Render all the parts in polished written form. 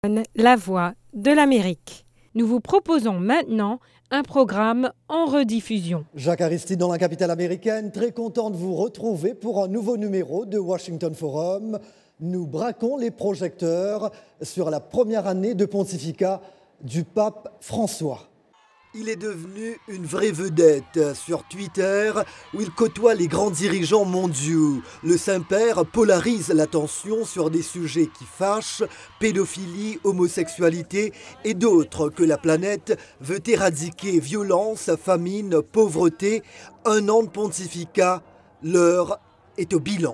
La voix de l'Amérique. Nous vous proposons maintenant un programme en rediffusion. Jacques Aristide dans la capitale américaine, très content de vous retrouver pour un nouveau numéro de Washington Forum. Nous braquons les projecteurs sur la première année de pontificat du pape François. Il est devenu une vraie vedette sur Twitter où il côtoie les grands dirigeants mondiaux. Le Saint-Père polarise l'attention sur des sujets qui fâchent, pédophilie, homosexualité et d'autres que la planète veut éradiquer. Violence, famine, pauvreté, un an de pontificat, l'heure est au bilan.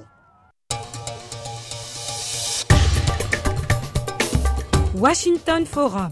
Washington Forum.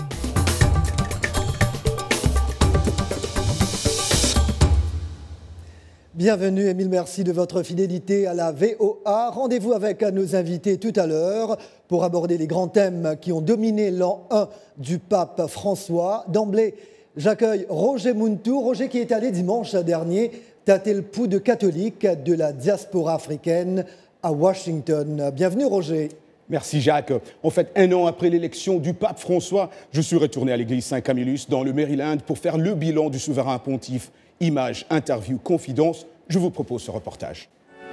Bienvenue et mille merci de votre fidélité à la VOA. Rendez-vous avec nos invités tout à l'heure pour aborder les grands thèmes qui ont dominé l'an 1 du pape François. D'emblée, j'accueille Roger Muntu. Roger qui est allé dimanche dernier tâter le pouls de catholiques de la diaspora africaine à Washington. Bienvenue Roger. Merci Jacques. En fait, un an après l'élection du pape François, je suis retourné à l'église Saint-Camillus dans le Maryland pour faire le bilan du souverain pontife. Images, interviews, confidences, je vous propose ce reportage.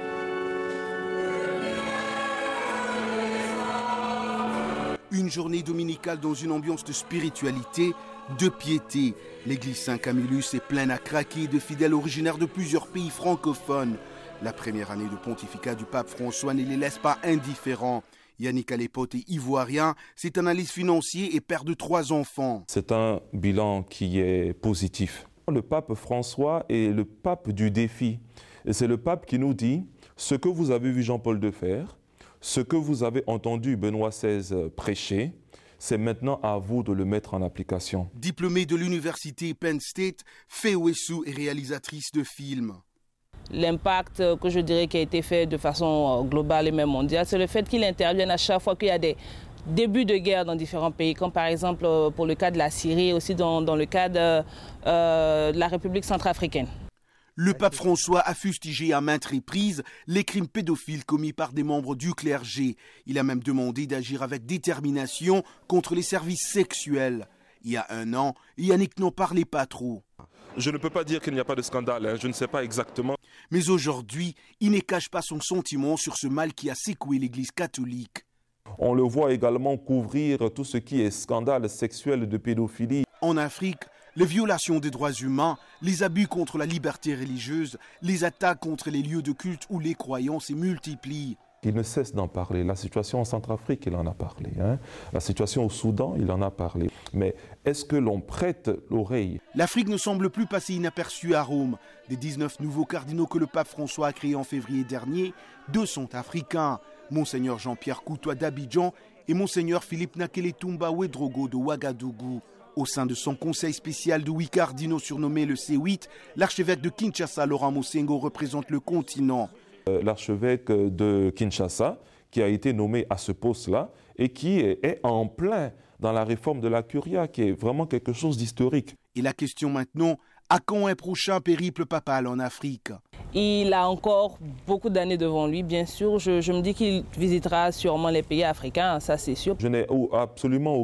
Une journée dominicale dans une ambiance de spiritualité, de piété. L'église Saint-Camillus est pleine à craquer de fidèles originaires de plusieurs pays francophones. La première année de pontificat du pape François ne les laisse pas indifférents. Yannick Alépote est ivoirien, c'est analyste financier et père de 3 enfants. C'est un bilan qui est positif. Le pape François est le pape du défi. Et c'est le pape qui nous dit ce que vous avez vu Jean-Paul II faire, ce que vous avez entendu Benoît XVI prêcher, c'est maintenant à vous de le mettre en application. Diplômée de l'université Penn State, Faye Ouessou est réalisatrice de films. L'impact que je dirais qui a été fait de façon globale et même mondiale, c'est le fait qu'il intervienne à chaque fois qu'il y a des débuts de guerre dans différents pays, comme par exemple pour le cas de la Syrie, aussi dans le cas de la République centrafricaine. Le pape François a fustigé à maintes reprises les crimes pédophiles commis par des membres du clergé. Il a même demandé d'agir avec détermination contre les services sexuels. Il y a un an, Yannick n'en parlait pas trop. Je ne peux pas dire qu'il n'y a pas de scandale, je ne sais pas exactement. Mais aujourd'hui, il ne cache pas son sentiment sur ce mal qui a secoué l'Église catholique. On le voit également couvrir tout ce qui est scandale sexuel de pédophilie. En Afrique, les violations des droits humains, les abus contre la liberté religieuse, les attaques contre les lieux de culte ou les croyants se multiplient. Il ne cesse d'en parler. La situation en Centrafrique, il en a parlé. La situation au Soudan, il en a parlé. Mais est-ce que l'on prête l'oreille? L'Afrique ne semble plus passer inaperçue à Rome. Des 19 nouveaux cardinaux que le pape François a créés en février dernier, 2 sont africains. Monseigneur Jean-Pierre Coutois d'Abidjan et Monseigneur Philippe Nakeletumba Wedrogo de Ouagadougou. Au sein de son conseil spécial de 8 cardinaux surnommé le C8, l'archevêque de Kinshasa, Laurent Mosengo, représente le continent. L'archevêque de Kinshasa, qui a été nommé à ce poste-là et qui est en plein dans la réforme de la Curia, qui est vraiment quelque chose d'historique. Et la question maintenant, à quand un prochain périple papal en Afrique? Il a encore beaucoup d'années devant lui, bien sûr. Je me dis qu'il visitera sûrement les pays africains, ça c'est sûr. Je n'ai absolument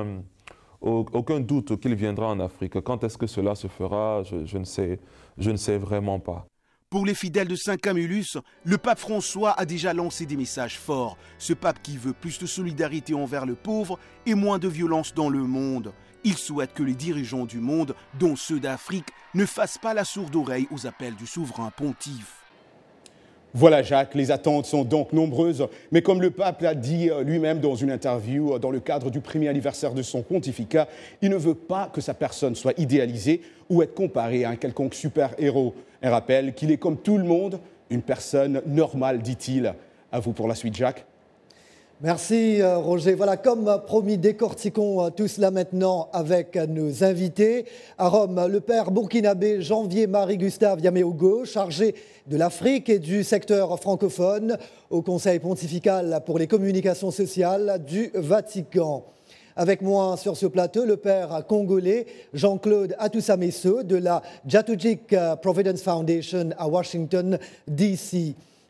aucun doute qu'il viendra en Afrique. Quand est-ce que cela se fera, je ne sais vraiment pas. Pour les fidèles de Saint-Camillus, le pape François a déjà lancé des messages forts. Ce pape qui veut plus de solidarité envers le pauvre et moins de violence dans le monde. Il souhaite que les dirigeants du monde, dont ceux d'Afrique, ne fassent pas la sourde oreille aux appels du souverain pontife. Voilà Jacques, les attentes sont donc nombreuses, mais comme le pape l'a dit lui-même dans une interview dans le cadre du premier anniversaire de son pontificat, il ne veut pas que sa personne soit idéalisée ou être comparée à un quelconque super-héros. Un rappel qu'il est comme tout le monde, une personne normale, dit-il. À vous pour la suite, Jacques. Merci Roger. Voilà, comme promis, décortiquons tout cela maintenant avec nos invités. À Rome, le père burkinabé Janvier Marie-Gustave Yaméogo, chargé de l'Afrique et du secteur francophone au Conseil pontifical pour les communications sociales du Vatican. Avec moi sur ce plateau, le père congolais Jean-Claude Atousamesso de la Jatujik Providence Foundation à Washington, D.C.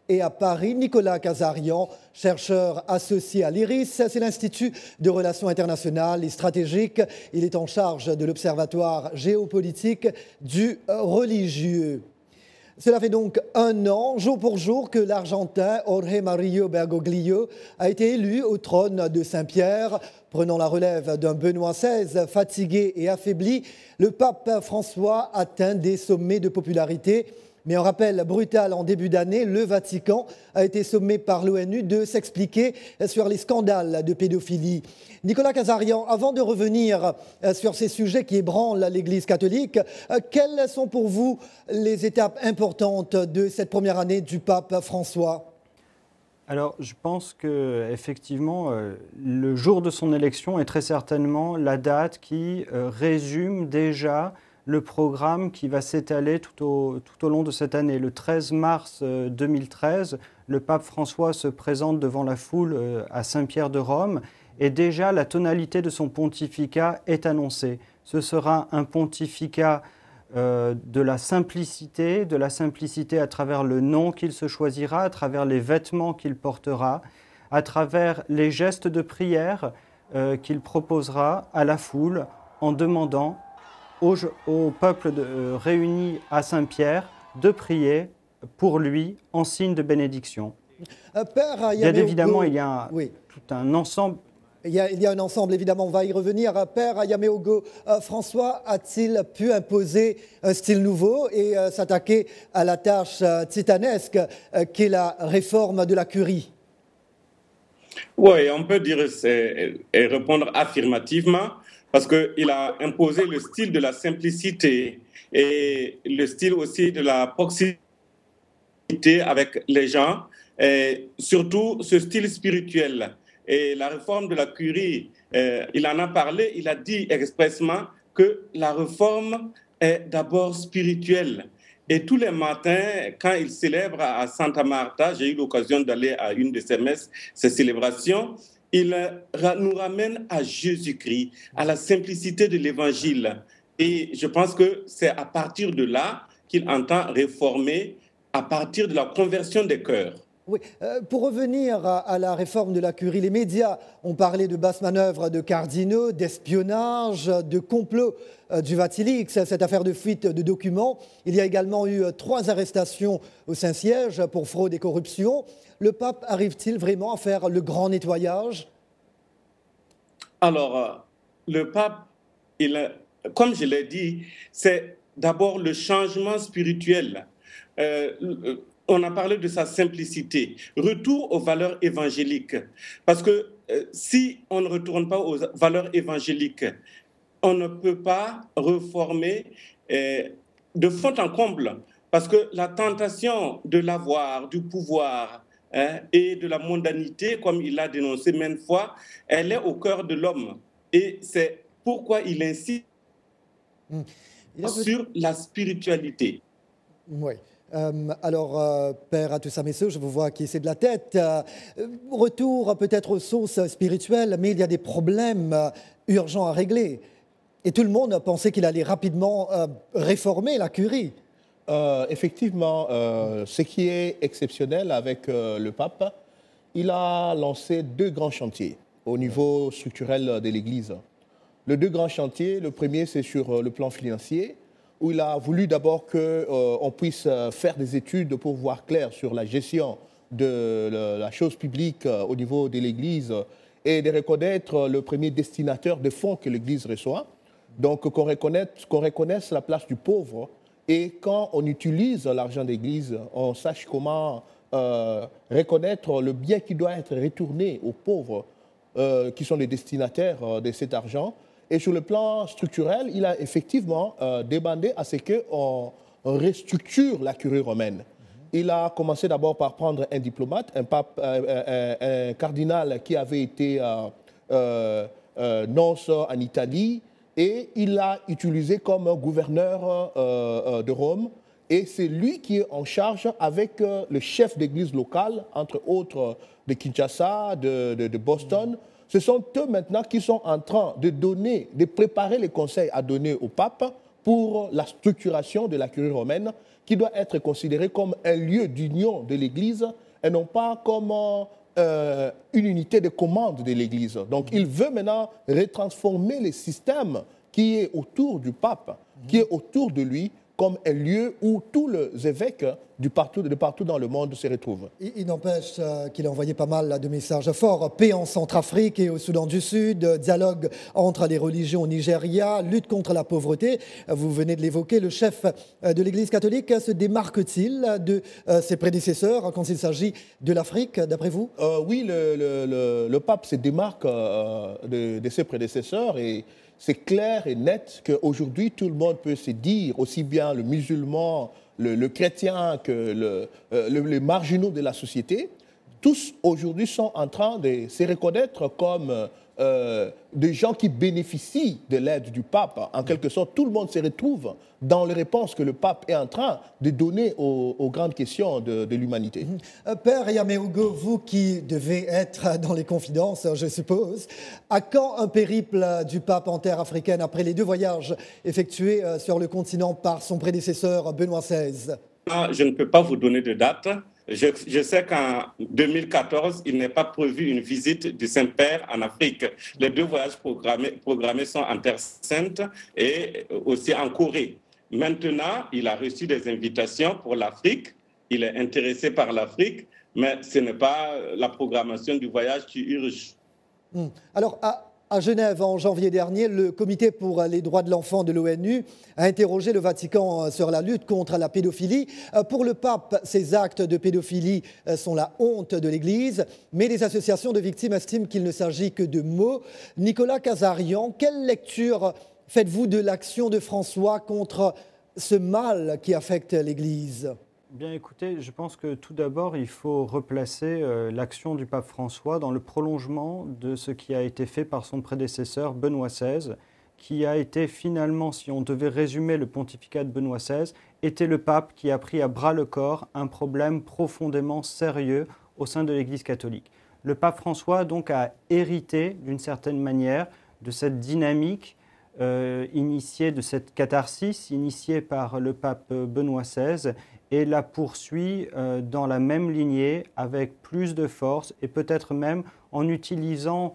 Et à Paris, Nicolas Casarian, chercheur associé à l'IRIS, c'est l'Institut de Relations internationales et stratégiques. Il est en charge de l'Observatoire géopolitique du religieux. Cela fait donc 1 an, jour pour jour, que l'Argentin Jorge Mario Bergoglio a été élu au trône de Saint-Pierre. Prenant la relève d'un Benoît XVI fatigué et affaibli, le pape François atteint des sommets de popularité. Mais en rappel brutal en début d'année, le Vatican a été sommé par l'ONU de s'expliquer sur les scandales de pédophilie. Nicolas Casarian, avant de revenir sur ces sujets qui ébranlent l'Église catholique, quelles sont pour vous les étapes importantes de cette première année du pape François ? Alors, je pense qu'effectivement, le jour de son élection est très certainement la date qui résume déjà le programme qui va s'étaler tout au long de cette année. Le 13 mars 2013, le pape François se présente devant la foule à Saint-Pierre de Rome et déjà la tonalité de son pontificat est annoncée. Ce sera un pontificat de la simplicité à travers le nom qu'il se choisira, à travers les vêtements qu'il portera, à travers les gestes de prière qu'il proposera à la foule en demandant au peuple réuni à Saint-Pierre de prier pour lui en signe de bénédiction. Père, Bien évidemment, il y a oui. tout un ensemble. Il y a un ensemble, évidemment, on va y revenir. Père Yameogo, François a-t-il pu imposer un style nouveau et s'attaquer à la tâche titanesque qu'est la réforme de la curie? Oui, on peut dire et répondre affirmativement parce qu'il a imposé le style de la simplicité et le style aussi de la proximité avec les gens, et surtout ce style spirituel. Et la réforme de la curie, il en a parlé, il a dit expressément que la réforme est d'abord spirituelle. Et tous les matins, quand il célèbre à Santa Marta, j'ai eu l'occasion d'aller à une de ces messes, ces célébrations, il nous ramène à Jésus-Christ, à la simplicité de l'Évangile. Et je pense que c'est à partir de là qu'il entend réformer, à partir de la conversion des cœurs. Oui, pour revenir à la réforme de la curie, les médias ont parlé de basses manœuvres de cardinaux, d'espionnage, de complot du Vatilix, cette affaire de fuite de documents. Il y a également eu 3 arrestations au Saint-Siège pour fraude et corruption. Le pape arrive-t-il vraiment à faire le grand nettoyage? Alors, le pape, comme je l'ai dit, c'est d'abord le changement spirituel. On a parlé de sa simplicité. Retour aux valeurs évangéliques. Parce que si on ne retourne pas aux valeurs évangéliques, on ne peut pas réformer de fond en comble. Parce que la tentation de l'avoir, du pouvoir et de la mondanité, comme il l'a dénoncé maintes fois, elle est au cœur de l'homme. Et c'est pourquoi il insiste sur la spiritualité. Oui. Alors, Père Atusameso, je vous vois qui essaie de la tête. Retour peut-être aux sources spirituelles, mais il y a des problèmes urgents à régler. Et tout le monde pensait qu'il allait rapidement réformer la curie. Effectivement, ce qui est exceptionnel avec le pape, il a lancé 2 grands chantiers au niveau structurel de l'Église. Les 2 grands chantiers, le premier c'est sur le plan financier, où il a voulu d'abord qu'on puisse faire des études pour voir clair sur la gestion de la chose publique au niveau de l'Église et de reconnaître le premier destinataire de fonds que l'Église reçoit. Donc qu'on reconnaisse la place du pauvre et quand on utilise l'argent d'Église, on sache comment reconnaître le bien qui doit être retourné aux pauvres qui sont les destinataires de cet argent. Et sur le plan structurel, il a effectivement demandé à ce qu'on restructure la curie romaine. Il a commencé d'abord par prendre un diplomate, un cardinal qui avait été nonce en Italie, et il l'a utilisé comme gouverneur de Rome. Et c'est lui qui est en charge avec le chef d'église locale, entre autres de Kinshasa, de Boston. Ce sont eux maintenant qui sont en train de préparer les conseils à donner au pape pour la structuration de la curie romaine qui doit être considéré comme un lieu d'union de l'Église et non pas comme une unité de commande de l'Église. Donc il veut maintenant retransformer le système qui est autour du pape, qui est autour de lui, comme un lieu où tous les évêques de partout dans le monde se retrouvent. Il n'empêche qu'il a envoyé pas mal de messages forts. Paix en Centrafrique et au Soudan du Sud, dialogue entre les religions au Nigeria, lutte contre la pauvreté. Vous venez de l'évoquer, le chef de l'Église catholique se démarque-t-il de ses prédécesseurs quand il s'agit de l'Afrique, d'après vous? Oui, le pape se démarque de ses prédécesseurs et c'est clair et net qu'aujourd'hui, tout le monde peut se dire, aussi bien le musulman, le chrétien que les marginaux de la société, tous aujourd'hui sont en train de se reconnaître comme des gens qui bénéficient de l'aide du pape. En quelque sorte, tout le monde se retrouve dans les réponses que le pape est en train de donner aux grandes questions de l'humanité. Père Yaméougo, vous qui devez être dans les confidences, je suppose, à quand un périple du pape en terre africaine après les 2 voyages effectués sur le continent par son prédécesseur Benoît XVI? Je ne peux pas vous donner de date. Je sais qu'en 2014, il n'est pas prévu une visite du Saint-Père en Afrique. Les 2 voyages programmés sont en Terre Sainte et aussi en Corée. Maintenant, il a reçu des invitations pour l'Afrique. Il est intéressé par l'Afrique, mais ce n'est pas la programmation du voyage qui urge. Alors, à Genève, en janvier dernier, le Comité pour les droits de l'enfant de l'ONU a interrogé le Vatican sur la lutte contre la pédophilie. Pour le pape, ces actes de pédophilie sont la honte de l'Église, mais les associations de victimes estiment qu'il ne s'agit que de mots. Nicolas Casarian, quelle lecture faites-vous de l'action de François contre ce mal qui affecte l'Église ? Bien écoutez, je pense que tout d'abord, il faut replacer l'action du pape François dans le prolongement de ce qui a été fait par son prédécesseur Benoît XVI, qui a été finalement, si on devait résumer le pontificat de Benoît XVI, était le pape qui a pris à bras le corps un problème profondément sérieux au sein de l'Église catholique. Le pape François donc a hérité d'une certaine manière de cette dynamique initiée, de cette catharsis initiée par le pape Benoît XVI, et la poursuit dans la même lignée avec plus de force et peut-être même en utilisant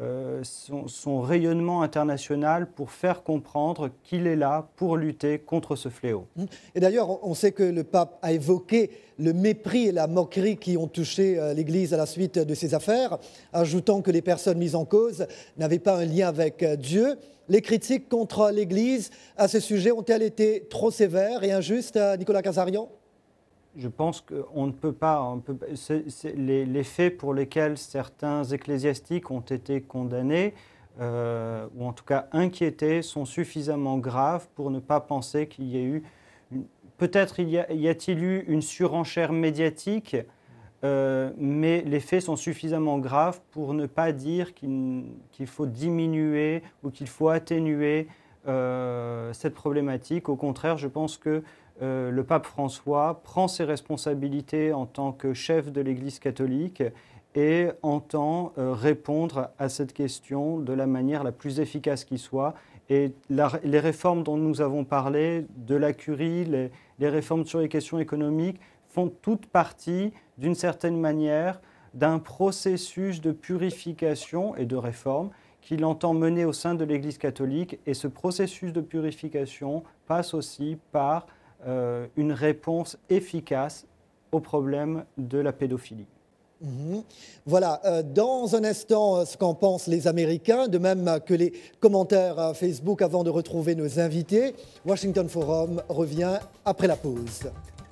son rayonnement international pour faire comprendre qu'il est là pour lutter contre ce fléau. Et d'ailleurs, on sait que le pape a évoqué le mépris et la moquerie qui ont touché l'Église à la suite de ces affaires, ajoutant que les personnes mises en cause n'avaient pas un lien avec Dieu. Les critiques contre l'Église à ce sujet ont-elles été trop sévères et injustes, Nicolas Casarian ? Je pense qu'on ne peut pas... les faits pour lesquels certains ecclésiastiques ont été condamnés, ou en tout cas inquiétés, sont suffisamment graves pour ne pas penser qu'il y ait eu... Peut-être y a-t-il eu une surenchère médiatique, mais les faits sont suffisamment graves pour ne pas dire qu'il faut diminuer ou qu'il faut atténuer cette problématique. Au contraire, je pense que le pape François prend ses responsabilités en tant que chef de l'Église catholique et entend répondre à cette question de la manière la plus efficace qui soit. Et les réformes dont nous avons parlé, de la curie, les réformes sur les questions économiques, font toute partie, d'une certaine manière, d'un processus de purification et de réforme qu'il entend mener au sein de l'Église catholique. Et ce processus de purification passe aussi par une réponse efficace au problème de la pédophilie. Voilà, dans un instant, ce qu'en pensent les Américains, de même que les commentaires Facebook avant de retrouver nos invités. Washington Forum revient après la pause.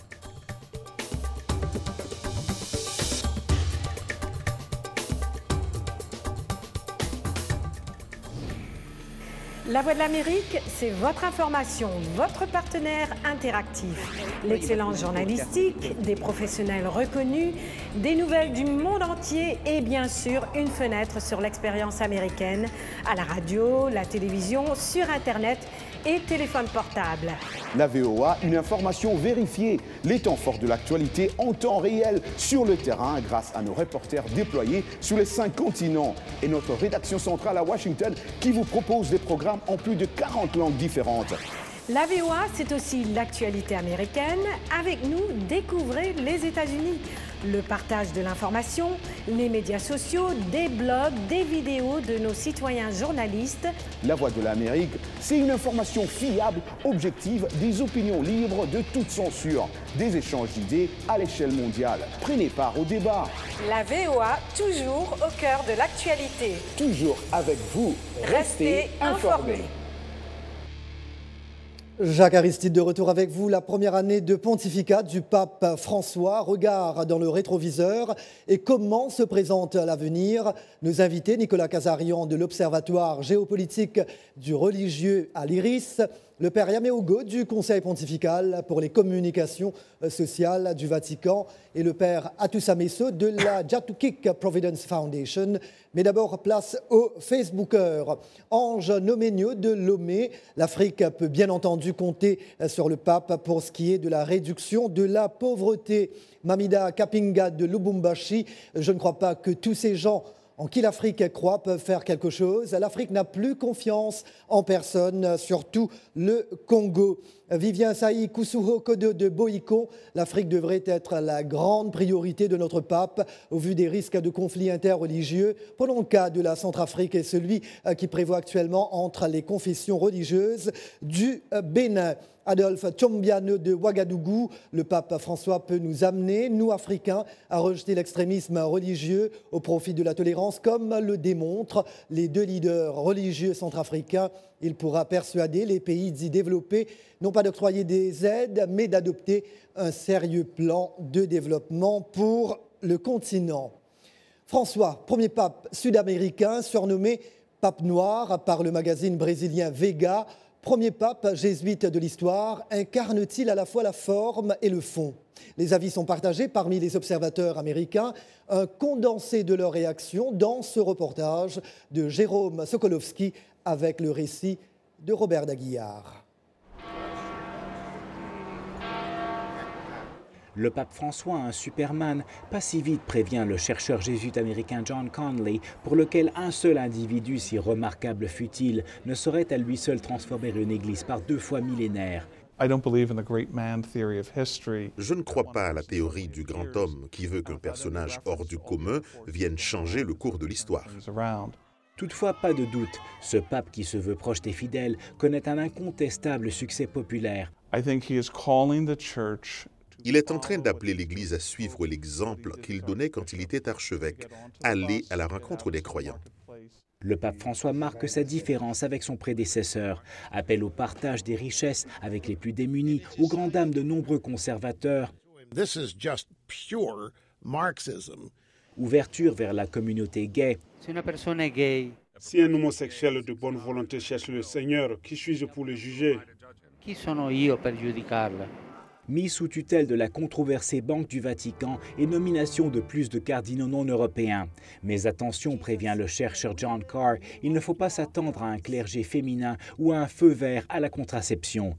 La Voix de l'Amérique, c'est votre information, votre partenaire interactif. L'excellence journalistique, des professionnels reconnus, des nouvelles du monde entier et bien sûr une fenêtre sur l'expérience américaine à la radio, la télévision, sur Internet et téléphone portable. La VOA, une information vérifiée, les temps forts de l'actualité en temps réel sur le terrain grâce à nos reporters déployés sur les 5 continents et notre rédaction centrale à Washington qui vous propose des programmes en plus de 40 langues différentes. La VOA, c'est aussi l'actualité américaine. Avec nous, découvrez les États-Unis. Le partage de l'information, les médias sociaux, des blogs, des vidéos de nos citoyens journalistes. La Voix de l'Amérique, c'est une information fiable, objective, des opinions libres de toute censure, des échanges d'idées à l'échelle mondiale. Prenez part au débat. La VOA, toujours au cœur de l'actualité. Toujours avec vous. Restez informés. Jacques Aristide de retour avec vous. La première année de pontificat du pape François. Regard dans le rétroviseur et comment se présente l'avenir. Nos invités, Nicolas Casarian de l'Observatoire géopolitique du religieux à l'Iris, le père Yameogo du Conseil pontifical pour les communications sociales du Vatican et le père Atusa Meso de la Jatukik Providence Foundation. Mais d'abord, place aux Facebookers. Ange Nomenio de Lomé. L'Afrique peut bien entendu compter sur le pape pour ce qui est de la réduction de la pauvreté. Mamida Kapinga de Lubumbashi. Je ne crois pas que tous ces gens en qui l'Afrique croit peuvent faire quelque chose. L'Afrique n'a plus confiance en personne, surtout le Congo. Vivien Saï Kusuho Kodo de Boïko, l'Afrique devrait être la grande priorité de notre pape au vu des risques de conflits interreligieux. Prenons le cas de la Centrafrique et celui qui prévoit actuellement entre les confessions religieuses du Bénin. Adolphe Tchombiano de Ouagadougou, le pape François peut nous amener, nous Africains, à rejeter l'extrémisme religieux au profit de la tolérance, comme le démontrent les deux leaders religieux centrafricains. Il pourra persuader les pays dits développés, non pas d'octroyer des aides, mais d'adopter un sérieux plan de développement pour le continent. François, premier pape sud-américain, surnommé pape noir par le magazine brésilien Vega, premier pape jésuite de l'histoire, incarne-t-il à la fois la forme et le fond? Les avis sont partagés parmi les observateurs américains. Un condensé de leurs réactions dans ce reportage de Jérôme Sokolowski avec le récit de Robert Daguillard. Le pape François, un Superman, pas si vite prévient le chercheur jésuite américain John Conley, pour lequel un seul individu, si remarquable fût-il, ne saurait à lui seul transformer une église par 2 fois millénaire. Je ne crois pas à la théorie du grand homme qui veut qu'un personnage hors du commun vienne changer le cours de l'histoire. Toutefois, pas de doute, ce pape qui se veut proche des fidèles connaît un incontestable succès populaire. Il est en train d'appeler l'Église à suivre l'exemple qu'il donnait quand il était archevêque, aller à la rencontre des croyants. Le pape François marque sa différence avec son prédécesseur, appelle au partage des richesses avec les plus démunis, aux grandes dames de nombreux conservateurs. Ouverture vers la communauté gay. Si un homosexuel de bonne volonté cherche le Seigneur, qui suis-je pour le juger? Mis sous tutelle de la controversée Banque du Vatican et nomination de plus de cardinaux non européens. Mais attention, prévient le chercheur John Carr, il ne faut pas s'attendre à un clergé féminin ou à un feu vert à la contraception.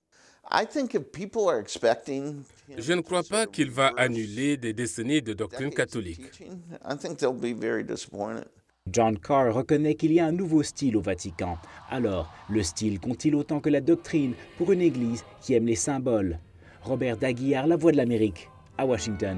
Je ne crois pas qu'il va annuler des décennies de doctrine catholique. John Carr reconnaît qu'il y a un nouveau style au Vatican. Alors, le style compte-t-il autant que la doctrine pour une église qui aime les symboles? Robert Daguillard, La Voix de l'Amérique, à Washington.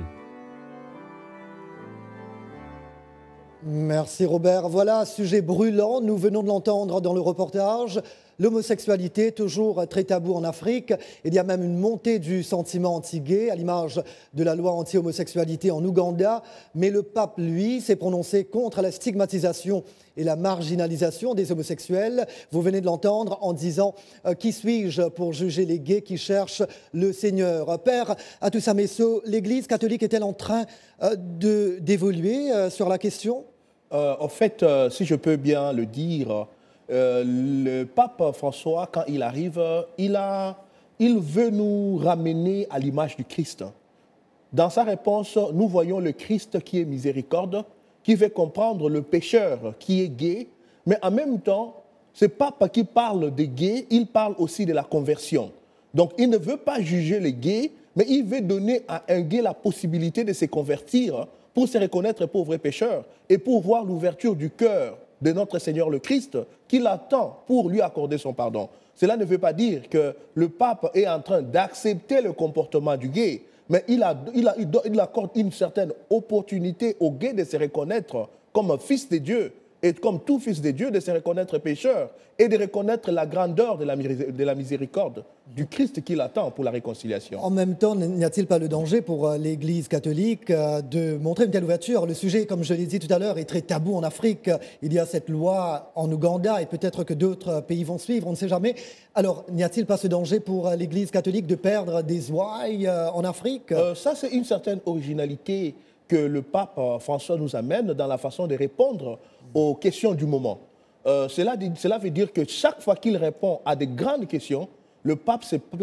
Merci Robert. Voilà, sujet brûlant, nous venons de l'entendre dans le reportage. L'homosexualité, toujours très tabou en Afrique. Il y a même une montée du sentiment anti-gay, à l'image de la loi anti-homosexualité en Ouganda. Mais le pape, lui, s'est prononcé contre la stigmatisation et la marginalisation des homosexuels. Vous venez de l'entendre en disant « Qui suis-je pour juger les gays qui cherchent le Seigneur ?» Père Atusa Meso, l'Église catholique est-elle en train d'évoluer sur la question? En fait, si je peux bien le dire, le pape François, quand il arrive, il veut nous ramener à l'image du Christ. Dans sa réponse, nous voyons le Christ qui est miséricorde, qui veut comprendre le pécheur qui est gay, mais en même temps, ce pape qui parle des gays, il parle aussi de la conversion. Donc, il ne veut pas juger les gays, mais il veut donner à un gay la possibilité de se convertir pour se reconnaître pauvre pécheur et pour voir l'ouverture du cœur de notre Seigneur le Christ qu'il attend pour lui accorder son pardon. cela ne veut pas dire que le pape est en train d'accepter le comportement du gay, mais il accorde une certaine opportunité au gay de se reconnaître comme un fils de Dieu, et comme tout fils de Dieu, de se reconnaître pécheur et de reconnaître la grandeur de la miséricorde du Christ qu'il attend pour la réconciliation. En même temps, n'y a-t-il pas le danger pour l'Église catholique de montrer une telle ouverture? Le sujet, comme je l'ai dit tout à l'heure, est très tabou en Afrique. Il y a cette loi en Ouganda et peut-être que d'autres pays vont suivre, on ne sait jamais. Alors, n'y a-t-il pas ce danger pour l'Église catholique de perdre des ouailles en Afrique? Ça, c'est une certaine originalité que le pape François nous amène dans la façon de répondre aux questions du moment. Cela veut dire que chaque fois qu'il répond à des grandes questions, le pape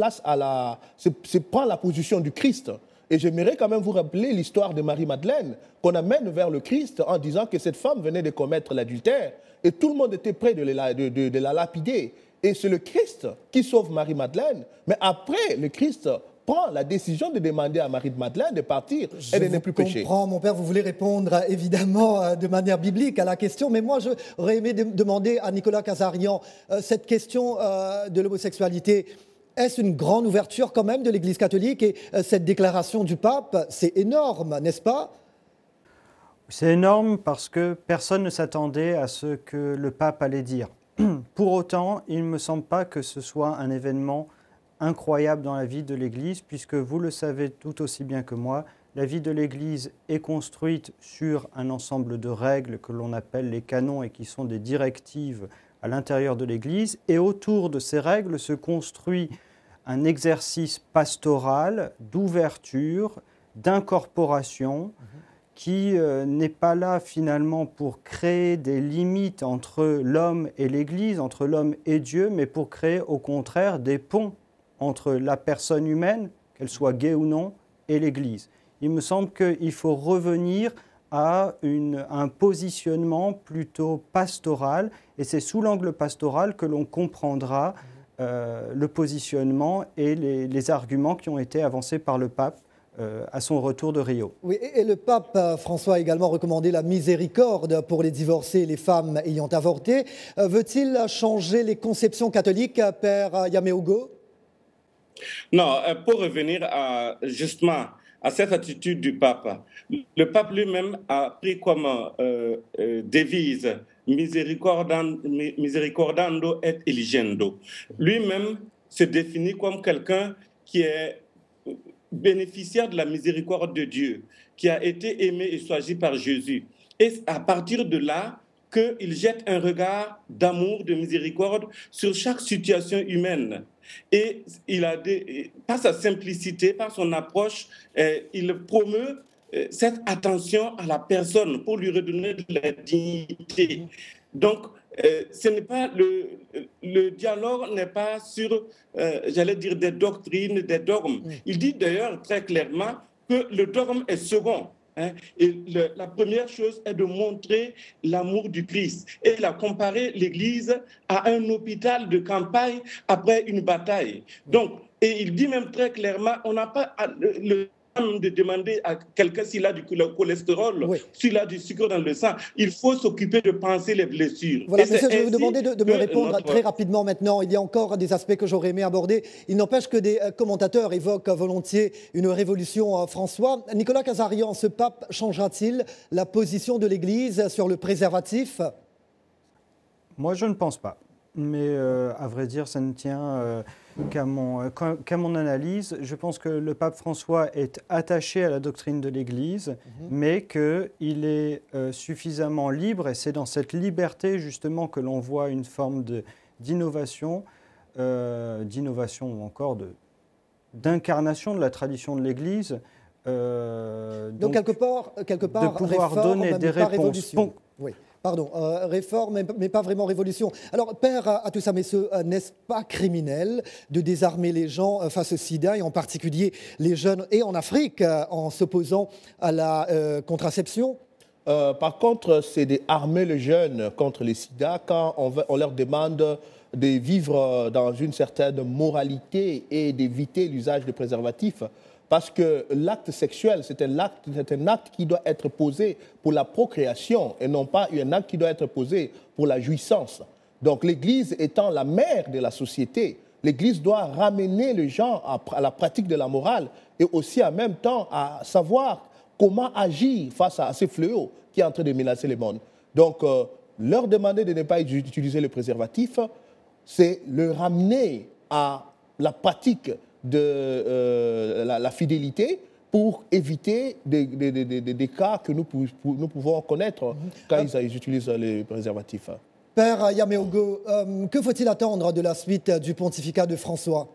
prend la position du Christ. Et j'aimerais quand même vous rappeler l'histoire de Marie-Madeleine, qu'on amène vers le Christ en disant que cette femme venait de commettre l'adultère et tout le monde était prêt de la lapider. Et c'est le Christ qui sauve Marie-Madeleine. Mais après, le Christ prend la décision de demander à Marie-Madeleine de partir et de ne plus pécher. Je comprends, mon père, vous voulez répondre évidemment de manière biblique à la question, mais moi j'aurais aimé demander à Nicolas Casarian cette question de l'homosexualité. Est-ce une grande ouverture quand même de l'Église catholique? Et cette déclaration du pape, c'est énorme, n'est-ce pas? C'est énorme parce que personne ne s'attendait à ce que le pape allait dire. Pour autant, il ne me semble pas que ce soit un événement incroyable dans la vie de l'Église, puisque vous le savez tout aussi bien que moi, la vie de l'Église est construite sur un ensemble de règles que l'on appelle les canons et qui sont des directives à l'intérieur de l'Église. Et autour de ces règles se construit un exercice pastoral d'ouverture, d'incorporation, qui n'est pas là finalement pour créer des limites entre l'homme et l'Église, entre l'homme et Dieu, mais pour créer au contraire des ponts entre la personne humaine, qu'elle soit gay ou non, et l'Église. Il me semble qu'il faut revenir à un positionnement plutôt pastoral, et c'est sous l'angle pastoral que l'on comprendra le positionnement et les arguments qui ont été avancés par le pape à son retour de Rio. Oui, et le pape François a également recommandé la miséricorde pour les divorcés et les femmes ayant avorté. Veut-il changer les conceptions catholiques, Père Yameogo? Non, pour revenir justement à cette attitude du pape, le pape lui-même a pris comme devise miséricordando et eligendo. Lui-même se définit comme quelqu'un qui est bénéficiaire de la miséricorde de Dieu, qui a été aimé et choisi par Jésus. Et à partir de là, qu'il jette un regard d'amour, de miséricorde sur chaque situation humaine. Et par sa simplicité, par son approche, il promeut cette attention à la personne pour lui redonner de la dignité. Donc, ce n'est pas le dialogue n'est pas sur, j'allais dire, des doctrines, des dogmes. Il dit d'ailleurs très clairement que le dogme est second. Et la première chose est de montrer l'amour du Christ. Et il a comparé l'Église à un hôpital de campagne après une bataille. Donc, et il dit même très clairement, on n'a pas le temps de demander à quelqu'un s'il a du cholestérol, s'il a du sucre dans le sang. Il faut s'occuper de panser les blessures. Voilà, monsieur, je vais vous demander de me répondre très rapidement maintenant. Il y a encore des aspects que j'aurais aimé aborder. Il n'empêche que des commentateurs évoquent volontiers une révolution, François. Nicolas Casarian, ce pape changera-t-il la position de l'Église sur le préservatif? Moi, je ne pense pas. Mais à vrai dire, ça ne tient qu'à mon analyse. Je pense que le pape François est attaché à la doctrine de l'Église, mais qu'il est suffisamment libre, et c'est dans cette liberté justement que l'on voit une forme d'innovation ou encore d'incarnation de la tradition de l'Église. Donc quelque part de pouvoir réforme, donner des réponses. Oui. Pardon, réforme, mais pas vraiment révolution. Alors, Père Atoussa-Messeux, n'est-ce pas criminel de désarmer les gens face au sida, et en particulier les jeunes, et en Afrique, en s'opposant à la contraception? Par contre, c'est d'armer les jeunes contre les sida quand on leur demande de vivre dans une certaine moralité et d'éviter l'usage de préservatifs. Parce que l'acte sexuel, c'est un acte qui doit être posé pour la procréation et non pas un acte qui doit être posé pour la jouissance. Donc l'Église étant la mère de la société, l'Église doit ramener les gens à la pratique de la morale et aussi en même temps à savoir comment agir face à ces fléaux qui est en train de menacer le monde. Donc leur demander de ne pas utiliser le préservatif, c'est le ramener à la pratique de la fidélité pour éviter des cas que nous pouvons connaître quand ils utilisent les préservatifs. Père Yaméogo, que faut-il attendre de la suite du pontificat de François?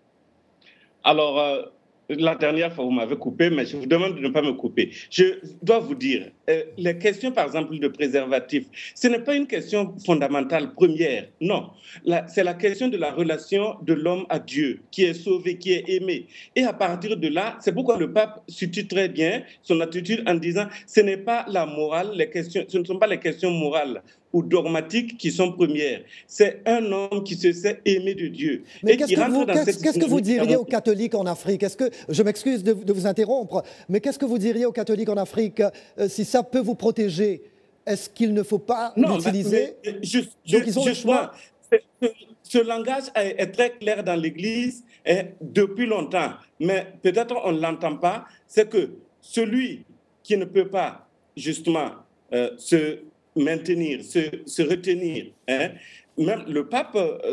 Alors, la dernière fois, vous m'avez coupé, mais je vous demande de ne pas me couper. Je dois vous dire, les questions, par exemple, de préservatif, ce n'est pas une question fondamentale première. Non, c'est la question de la relation de l'homme à Dieu, qui est sauvé, qui est aimé. Et à partir de là, c'est pourquoi le pape situe très bien son attitude en disant, ce n'est pas la morale, ce ne sont pas les questions morales ou dogmatiques qui sont premières. C'est un homme qui se sait aimer de Dieu. Mais qu'est-ce que vous diriez aux catholiques en Afrique? Je m'excuse de vous interrompre, mais qu'est-ce que vous diriez aux catholiques en Afrique si ça peut vous protéger? Est-ce qu'il ne faut pas l'utiliser? Donc ils ont le choix. Ce langage est très clair dans l'Église depuis longtemps, mais peut-être on ne l'entend pas. C'est que celui qui ne peut pas justement se maintenir, se retenir. Même le pape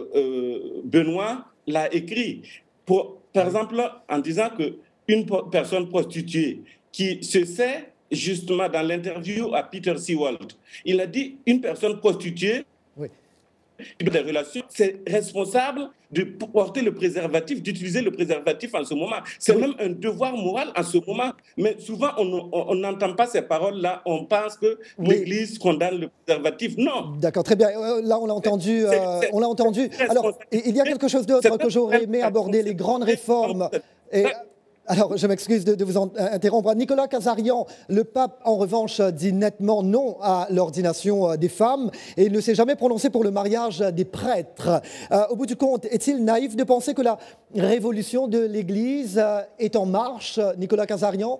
Benoît l'a écrit, par exemple, en disant qu'une personne prostituée qui se sait, justement dans l'interview à Peter Sewald, il a dit une personne prostituée, des relations, c'est responsable de porter le préservatif, d'utiliser le préservatif en ce moment. C'est même un devoir moral en ce moment. Mais souvent, on n'entend pas ces paroles-là. On pense que l'Église condamne le préservatif. Non. D'accord, très bien. Là, on l'a entendu. Alors, il y a quelque chose d'autre que j'aurais aimé aborder, les grandes réformes. Alors, je m'excuse de vous interrompre. Nicolas Kazarian, le pape, en revanche, dit nettement non à l'ordination des femmes et il ne s'est jamais prononcé pour le mariage des prêtres. Au bout du compte, est-il naïf de penser que la révolution de l'Église est en marche, Nicolas Kazarian?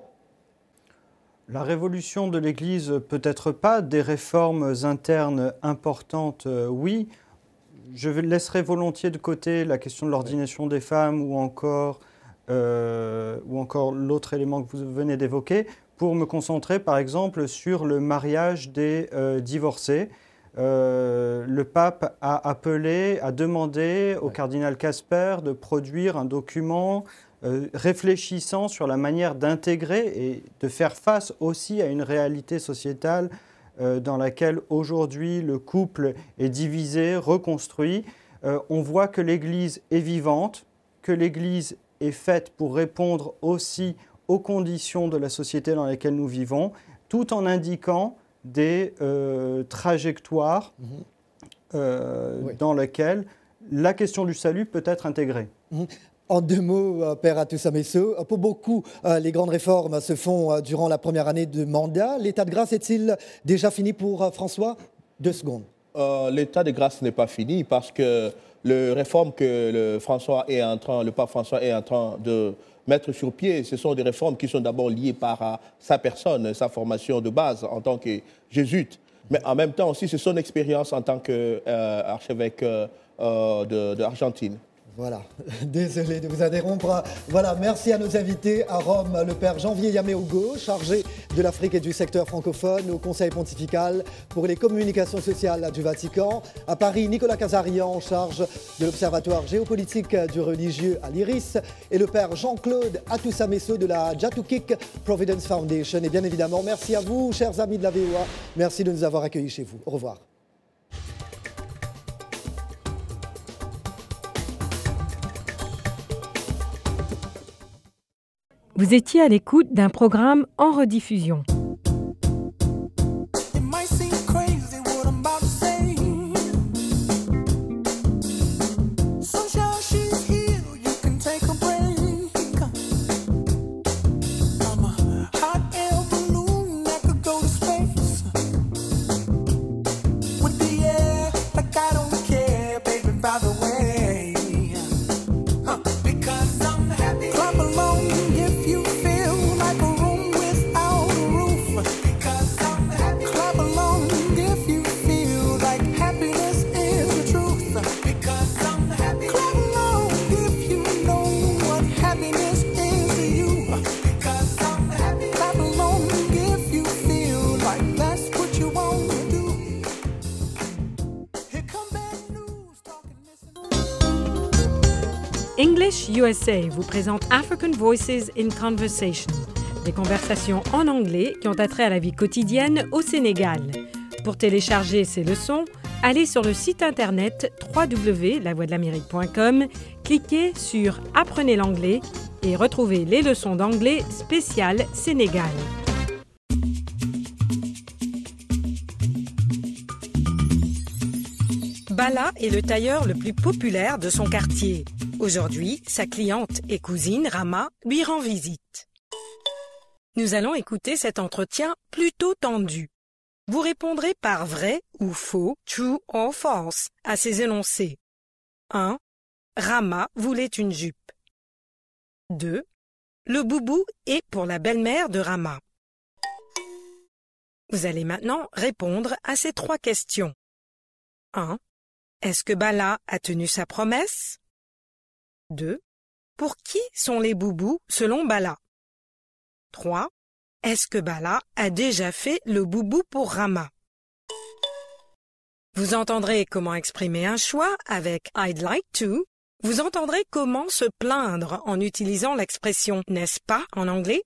La révolution de l'Église, peut-être pas. Des réformes internes importantes, oui. Je laisserai volontiers de côté la question de l'ordination des femmes ou encore l'autre élément que vous venez d'évoquer, pour me concentrer par exemple sur le mariage des divorcés. Le pape a demandé au cardinal Casper de produire un document réfléchissant sur la manière d'intégrer et de faire face aussi à une réalité sociétale dans laquelle aujourd'hui le couple est divisé, reconstruit. On voit que l'Église est vivante, que l'Église est faite pour répondre aussi aux conditions de la société dans laquelle nous vivons, tout en indiquant des trajectoires dans lesquelles la question du salut peut être intégrée. En deux mots, Père Atousamesso, pour beaucoup, les grandes réformes se font durant la première année de mandat. L'état de grâce est-il déjà fini pour François? 2 secondes. L'état de grâce n'est pas fini parce que les réformes que le pape François est en train de mettre sur pied, ce sont des réformes qui sont d'abord liées par sa personne, sa formation de base en tant que jésuite, mais en même temps aussi c'est son expérience en tant qu'archevêque d'Argentine. Voilà, désolé de vous interrompre. Voilà, merci à nos invités. À Rome, le Père Janvier Yaméogo, chargé de l'Afrique et du secteur francophone au Conseil pontifical pour les communications sociales du Vatican. À Paris, Nicolas Kazarian, en charge de l'Observatoire géopolitique du religieux à l'IRIS. Et le Père Jean-Claude Atousamesso de la Jatukik Providence Foundation. Et bien évidemment, merci à vous, chers amis de la VOA. Merci de nous avoir accueillis chez vous. Au revoir. Vous étiez à l'écoute d'un programme en rediffusion. English USA vous présente African Voices in Conversation, des conversations en anglais qui ont attrait à la vie quotidienne au Sénégal. Pour télécharger ces leçons, allez sur le site internet www.lavoixdelamérique.com, cliquez sur « Apprenez l'anglais » et retrouvez les leçons d'anglais spéciales Sénégal. Bala est le tailleur le plus populaire de son quartier. Aujourd'hui, sa cliente et cousine, Rama, lui rend visite. Nous allons écouter cet entretien plutôt tendu. Vous répondrez par vrai ou faux, true or false, à ces énoncés. 1. Rama voulait une jupe. 2. Le boubou est pour la belle-mère de Rama. Vous allez maintenant répondre à ces 3 questions. 1. Est-ce que Bala a tenu sa promesse? 2. Pour qui sont les boubous selon Bala? 3. Est-ce que Bala a déjà fait le boubou pour Rama? Vous entendrez comment exprimer un choix avec I'd like to. Vous entendrez comment se plaindre en utilisant l'expression n'est-ce pas en anglais.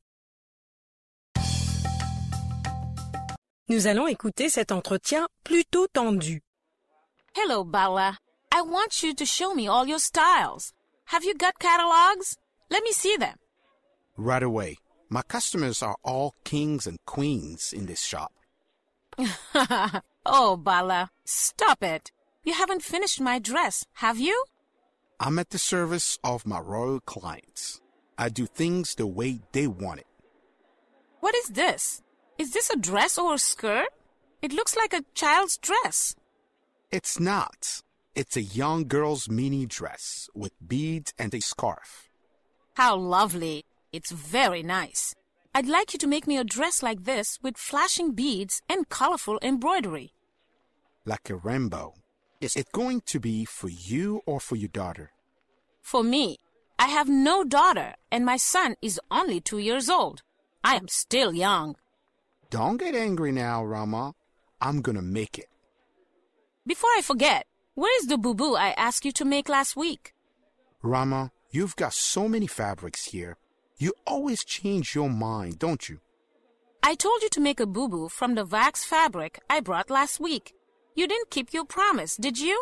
Nous allons écouter cet entretien plutôt tendu. Hello, Bala. I want you to show me all your styles. Have you got catalogs? Let me see them. Right away. My customers are all kings and queens in this shop. Oh, Bala, stop it. You haven't finished my dress, have you? I'm at the service of my royal clients. I do things the way they want it. What is this? Is this a dress or a skirt? It looks like a child's dress. It's not. It's a young girl's mini dress with beads and a scarf. How lovely. It's very nice. I'd like you to make me a dress like this with flashing beads and colorful embroidery. Like a rainbow. Is it going to be for you or for your daughter? For me. I have no daughter and my son is only 2 years old. I am still young. Don't get angry now, Rama. I'm gonna make it. Before I forget, where is the boubou I asked you to make last week? Rama, you've got so many fabrics here. You always change your mind, don't you? I told you to make a boubou from the wax fabric I brought last week. You didn't keep your promise, did you?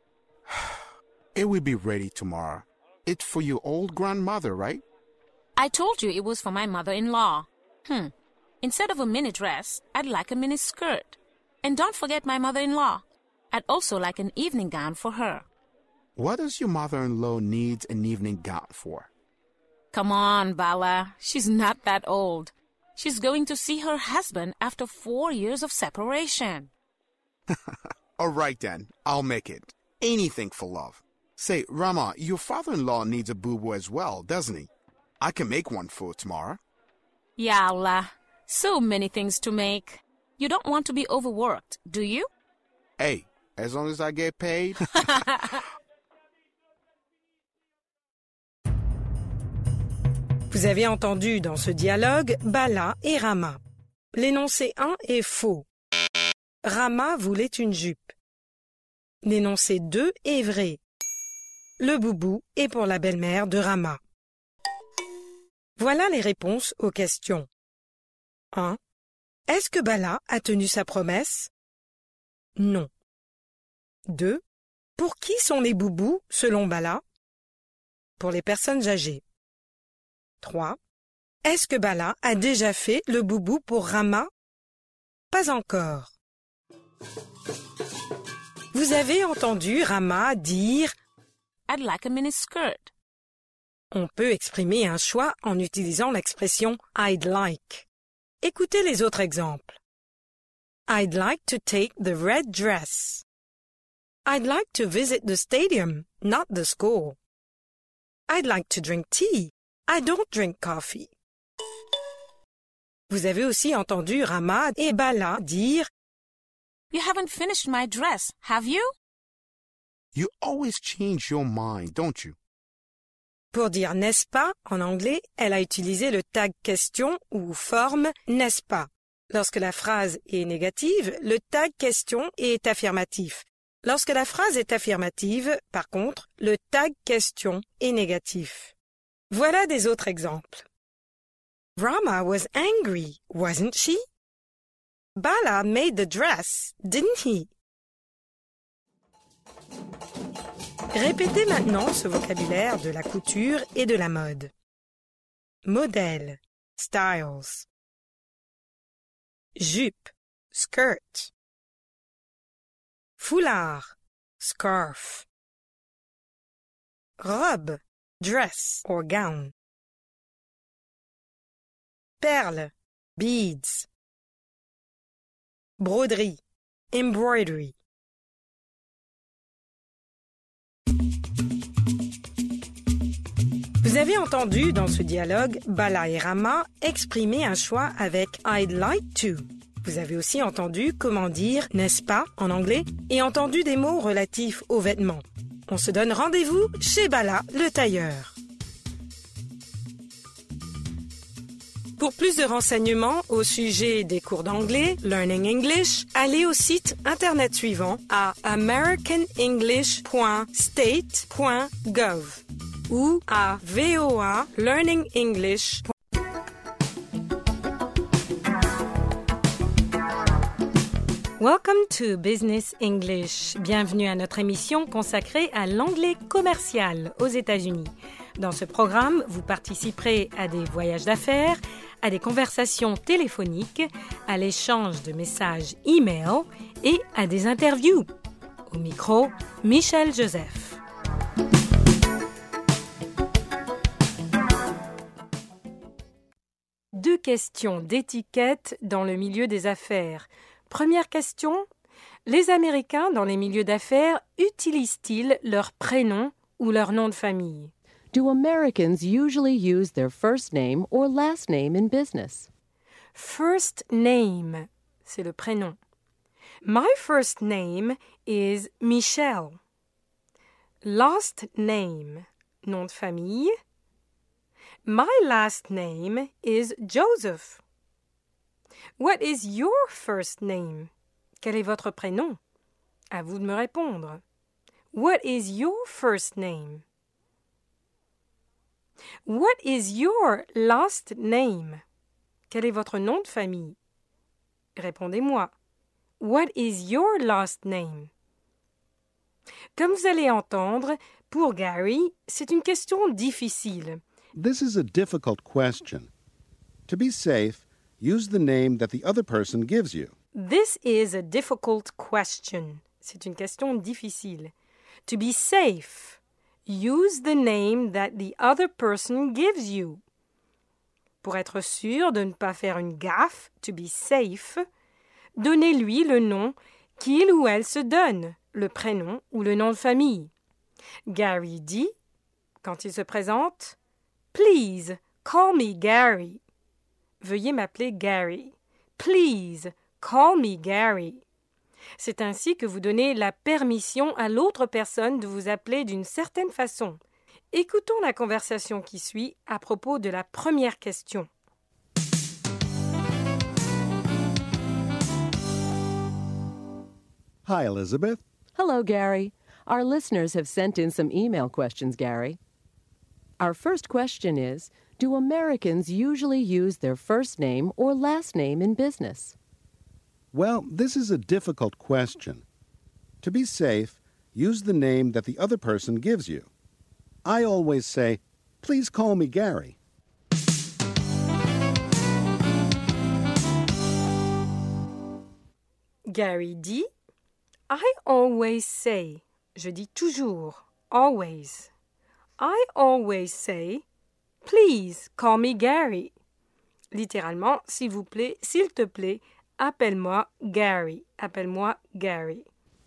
It will be ready tomorrow. It's for your old grandmother, right? I told you it was for my mother-in-law. Instead of a mini dress, I'd like a mini skirt. And don't forget my mother-in-law. I'd also like an evening gown for her. What does your mother-in-law need an evening gown for? Come on, Bala. She's not that old. She's going to see her husband after 4 years of separation. All right, then. I'll make it. Anything for love. Say, Rama, your father-in-law needs a boo-boo as well, doesn't he? I can make one for tomorrow. Ya Allah. So many things to make. You don't want to be overworked, do you? Hey, as long as I get paid. Vous avez entendu dans ce dialogue Bala et Rama. L'énoncé 1 est faux. Rama voulait une jupe. L'énoncé 2 est vrai. Le boubou est pour la belle-mère de Rama. Voilà les réponses aux questions. 1. Est-ce que Bala a tenu sa promesse? Non. 2. Pour qui sont les boubous, selon Bala? Pour les personnes âgées. 3. Est-ce que Bala a déjà fait le boubou pour Rama? Pas encore. Vous avez entendu Rama dire « I'd like a mini skirt ». On peut exprimer un choix en utilisant l'expression « I'd like ». Écoutez les autres exemples. I'd like to take the red dress. I'd like to visit the stadium, not the school. I'd like to drink tea. I don't drink coffee. Vous avez aussi entendu Rama et Bala dire You haven't finished my dress, have you? You always change your mind, don't you? Pour dire n'est-ce pas, en anglais, elle a utilisé le tag question ou forme n'est-ce pas. Lorsque la phrase est négative, le tag question est affirmatif. Lorsque la phrase est affirmative, par contre, le tag question est négatif. Voilà des autres exemples. Rama was angry, wasn't she? Bala made the dress, didn't he? Répétez maintenant ce vocabulaire de la couture et de la mode. Modèle, styles. Jupe, skirt. Foulard, scarf. Robe, dress or gown. Perles, beads. Broderie, embroidery. Vous avez entendu dans ce dialogue Bala et Rama exprimer un choix avec I'd like to. Vous avez aussi entendu comment dire n'est-ce pas en anglais et entendu des mots relatifs aux vêtements. On se donne rendez-vous chez Bala le tailleur. Pour plus de renseignements au sujet des cours d'anglais, Learning English, allez au site internet suivant à americanenglish.state.gov ou à VOA Learning English. Welcome to Business English. Bienvenue à notre émission consacrée à l'anglais commercial aux États-Unis. Dans ce programme, vous participerez à des voyages d'affaires, à des conversations téléphoniques, à l'échange de messages e-mail et à des interviews. Au micro, Michel Joseph. Deux questions d'étiquette dans le milieu des affaires. Première question, les Américains dans les milieux d'affaires utilisent-ils leur prénom ou leur nom de famille? Do Americans usually use their first name or last name in business? First name, c'est le prénom. My first name is Michelle. Last name, nom de famille. My last name is Joseph. What is your first name? Quel est votre prénom? À vous de me répondre. What is your first name? What is your last name? Quel est votre nom de famille? Répondez-moi. What is your last name? Comme vous allez entendre, pour Gary, c'est une question difficile. This is a difficult question. To be safe, use the name that the other person gives you. This is a difficult question. C'est une question difficile. To be safe, use the name that the other person gives you. Pour être sûr de ne pas faire une gaffe, to be safe, donnez-lui le nom qu'il ou elle se donne, le prénom ou le nom de famille. Gary dit, quand il se présente, « Please, call me Gary ». Veuillez m'appeler Gary. Please, call me Gary. C'est ainsi que vous donnez la permission à l'autre personne de vous appeler d'une certaine façon. Écoutons la conversation qui suit à propos de la première question. Hi, Elizabeth. Hello, Gary. Our listeners have sent in some email questions, Gary. Our first question is, do Americans usually use their first name or last name in business? Well, this is a difficult question. To be safe, use the name that the other person gives you. I always say, please call me Gary. Gary dit, I always say, je dis toujours, always. I always say, please call me Gary. Littéralement, s'il vous plaît, s'il te plaît, appelle-moi Gary. Appelle-moi Gary.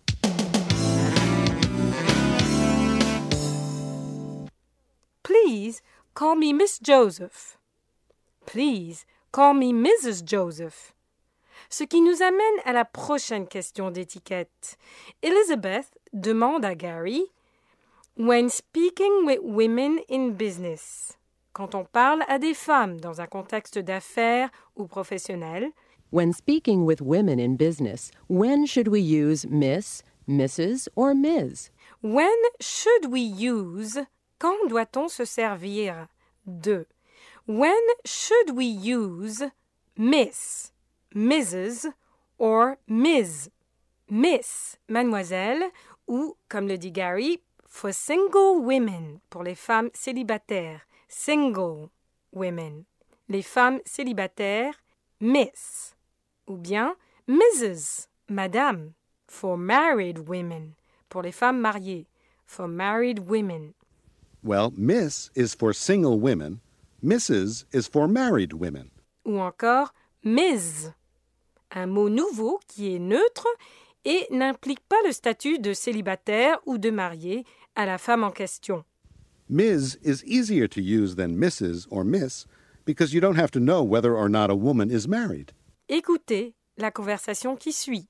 Please call me Miss Joseph. Please call me Mrs. Joseph. Ce qui nous amène à la prochaine question d'étiquette. Elizabeth demande à Gary, when speaking with women in business, quand on parle à des femmes dans un contexte d'affaires ou professionnel, when speaking with women in business, when should we use Miss, Mrs. or Ms.? When should we use, quand doit-on se servir de? When should we use Miss, Mrs. or Ms? Miss, mademoiselle, ou, comme le dit Gary, for single women, pour les femmes célibataires, single women. Les femmes célibataires, Miss. Ou bien Mrs., madame, for married women, pour les femmes mariées, for married women. Well, Miss is for single women. Mrs. is for married women. Ou encore Ms., un mot nouveau qui est neutre et n'implique pas le statut de célibataire ou de marié à la femme en question. Ms. is easier to use than Mrs. or Miss because you don't have to know whether or not a woman is married. Écoutez la conversation qui suit.